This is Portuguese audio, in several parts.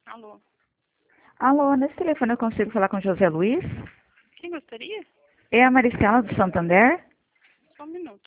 Alô, Alô, nesse telefone eu consigo falar com o José Luiz? quem gostaria? É a Maristela do Santander? Só um minuto.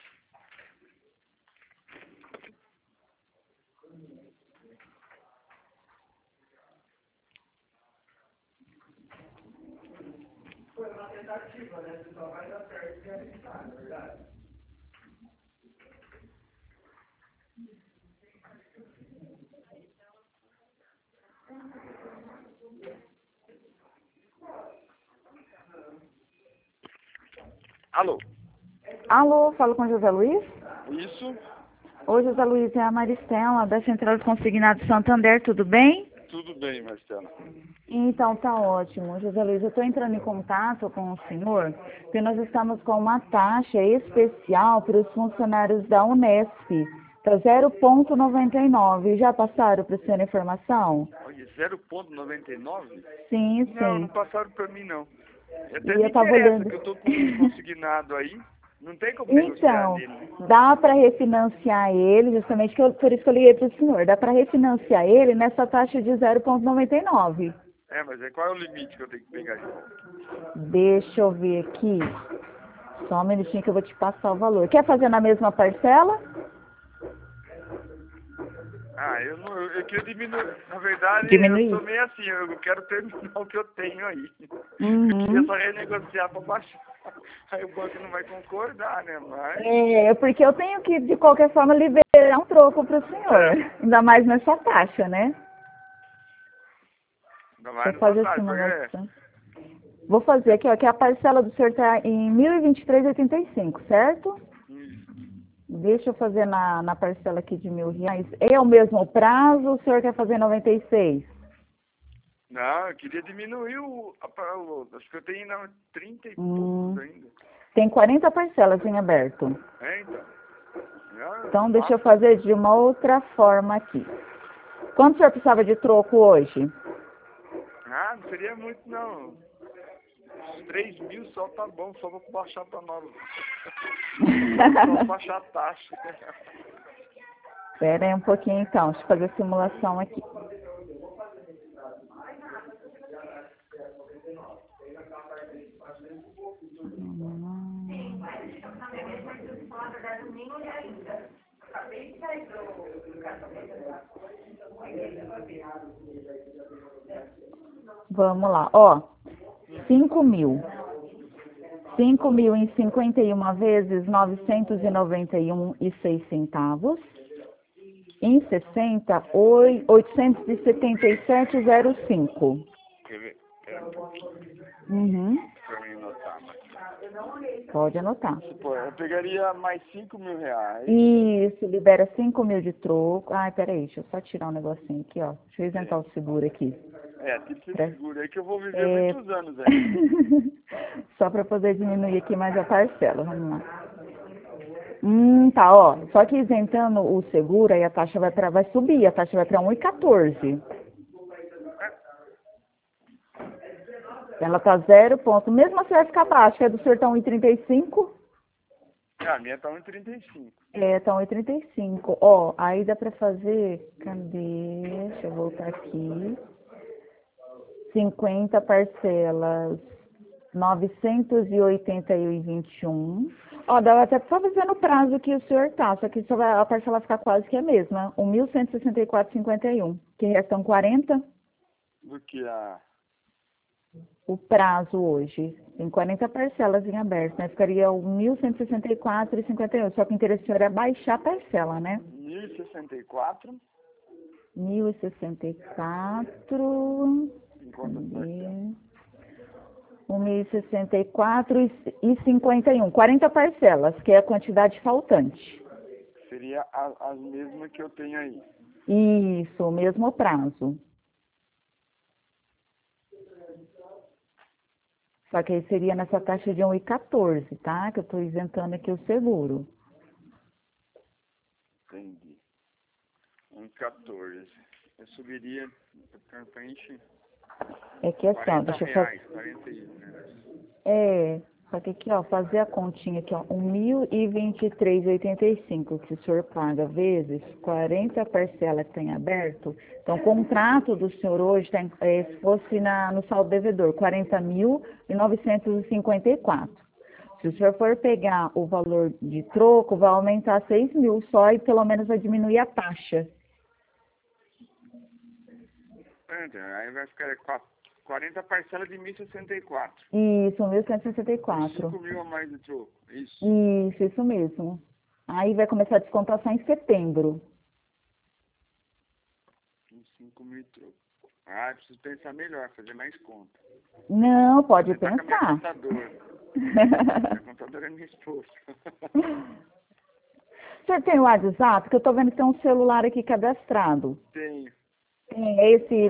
Alô? Alô, falo com o José Luiz? Isso? Oi, José Luiz, é a Maristela da Central de Consignados Santander, tudo bem? Tudo bem, Marcelo. Então, tá ótimo. José Luiz, eu estou entrando em contato com o senhor, porque nós estamos com uma taxa especial para os funcionários da Unesp. Tá 0,99. Já passaram para o senhor a informação? Olha, 0,99? Sim, Não, sim. não passaram pra mim, não. Até E me eu estava interessa, olhando. que eu tô com um consignado aí. Não tem como negociar Então, nele, né? dá para refinanciar ele, justamente por isso que eu liguei para o senhor, dá para refinanciar ele nessa taxa de 0,99. É, mas qual é o limite que eu tenho que pegar de volta? Deixa eu ver aqui, só um minutinho que eu vou te passar o valor. Quer fazer na mesma parcela? Ah, eu não, eu queria diminuir. Na verdade, eu Diminuir? sou meio assim, eu quero terminar o que eu tenho aí. Eu queria Uhum. só renegociar pra baixar. Aí o banco não vai concordar, né? Mas. É, porque eu tenho que, de qualquer forma, liberar um troco para o senhor, É, ainda mais nessa taxa, né? ainda Deixa eu mais nessa fazer a taxa, porque. simulação. Vou fazer aqui, ó, que a parcela do senhor está em 1.023,85, certo? Isso. Deixa eu fazer na parcela aqui de R$ 1.000. É o mesmo prazo ou o senhor quer fazer 96? Não, eu queria diminuir acho que eu tenho ainda 30 e poucos Hum, ainda. tem 40 parcelas em aberto. É, então. Então, Não deixa eu faço. fazer de uma outra forma aqui. Quanto o senhor precisava de troco hoje? Ah, não seria muito, não. Uns 3.000 só tá bom, só vou baixar pra 9. Só baixar a taxa. Espera aí um pouquinho, então. Deixa eu fazer a simulação aqui. Vamos lá. Ó, 5.000. 5.000 em 51 vezes 991,06 centavos. Em 60, 877,05. Quer ver? Pera um pouquinho Uhum. pra mim anotar, mas. Pode anotar. Pô, eu pegaria mais 5.000 reais. Isso, libera 5.000 de troco. Ai, peraí, deixa eu só tirar um negocinho aqui, ó. Deixa eu isentar o seguro aqui. Tem que ser Pra- seguro aí que eu vou viver É... muitos anos ainda. Só para poder diminuir aqui mais a parcela. Vamos lá. Tá, ó. Só que isentando o seguro, aí a taxa vai subir, a taxa vai para 1,14. Ela tá 0 ponto. Mesmo assim vai ficar baixa, que é do senhor tá 1,35. A minha tá 1,35. É, tá 1,35. Ó, aí dá pra fazer. Cadê? Deixa eu voltar aqui. 50 parcelas. 981,21. Ó, dá até pra fazer no prazo que o senhor tá, só que só vai, a parcela vai ficar quase que a mesma. 1.164,51. Que restam 40. Do que a. O prazo hoje. Tem 40 parcelas em aberto, né? Ficaria o 1.164,51. Só que o interesse do senhor é baixar a parcela, né? 1.064. 1.064. Em quantas parcelas? 1.064,51. 40 parcelas, que é a quantidade faltante. Seria as mesmas que eu tenho aí. Isso, o mesmo prazo. Só que aí seria nessa taxa de 1,14, tá? Que eu estou isentando aqui o seguro. Entendi. 1,14. Eu subiria pra gente É que assim, ó, 40 deixa eu reais, fazer. 41 reais. É, Só que aqui, ó, fazer a continha aqui, ó, 1.023,85 que o senhor paga vezes 40 parcelas que tem aberto. Então, o contrato do senhor hoje, tem, se fosse no saldo devedor, 40.954. Se o senhor for pegar o valor de troco, vai aumentar 6 mil só e pelo menos vai diminuir a taxa. Aí vai ficar 40 parcelas de 1.064. Isso, 1.164. 5 mil a mais de troco, isso. Isso mesmo. Aí vai começar a descontar só em setembro. 5 mil de troco. Ah, eu preciso pensar melhor, fazer mais conta. Não, pode Você tá com a minha pensar. contadora. Minha contadora é minha esposa. O senhor tem o WhatsApp? Que eu tô vendo que tem um celular aqui cadastrado. Tenho. Tem esse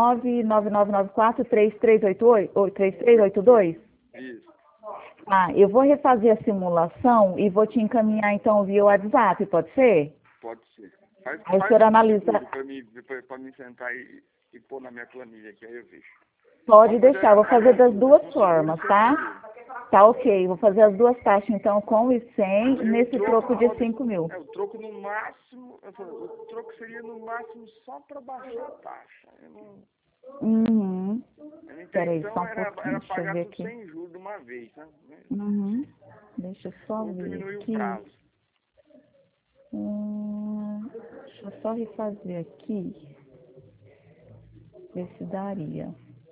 99994-3388? Isso. Ah, eu vou refazer a simulação e vou te encaminhar então via WhatsApp, pode ser? Pode ser. Faz Aí o senhor analisa. Pra mim sentar e pôr na minha planilha aqui, aí eu vejo. Pode deixar, vou fazer das duas formas, tá? Tá ok, vou fazer as duas taxas então com e sem, nesse troco de 5 mil. O troco no máximo, o troco seria no máximo só para baixar a taxa. Eu não... Uhum. A Peraí, intenção só um era pouquinho, deixa eu pagar ver tudo aqui. sem juros de uma vez, né? Uhum. Deixa eu só Vamos ver diminuir aqui. o prazo. Deixa eu só refazer aqui. Ver se daria.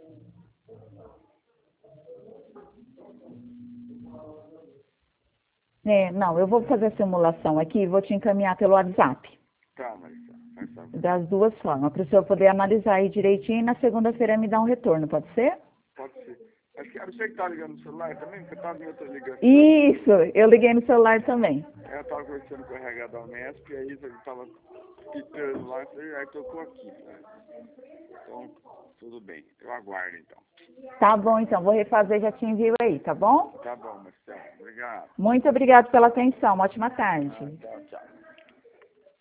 Não, eu vou fazer a simulação aqui e vou te encaminhar pelo WhatsApp. Tá, Marisa. Faz favor. Das duas formas, para o senhor poder analisar aí direitinho e na segunda-feira me dar um retorno, pode ser? Pode ser. Acho que você que tá ligando no celular também, porque eu tava em outra ligação. Isso, eu liguei no celular também. Eu tava conversando com o RH da Unesp, e aí ele tava pitando lá, aí tocou aqui. Né? Então, tudo bem. Eu aguardo, então. Tá bom, então, vou refazer, já te envio aí, tá bom? Tá bom, Marcelo. Obrigado. Muito obrigado pela atenção, uma ótima tarde. Tchau, tchau.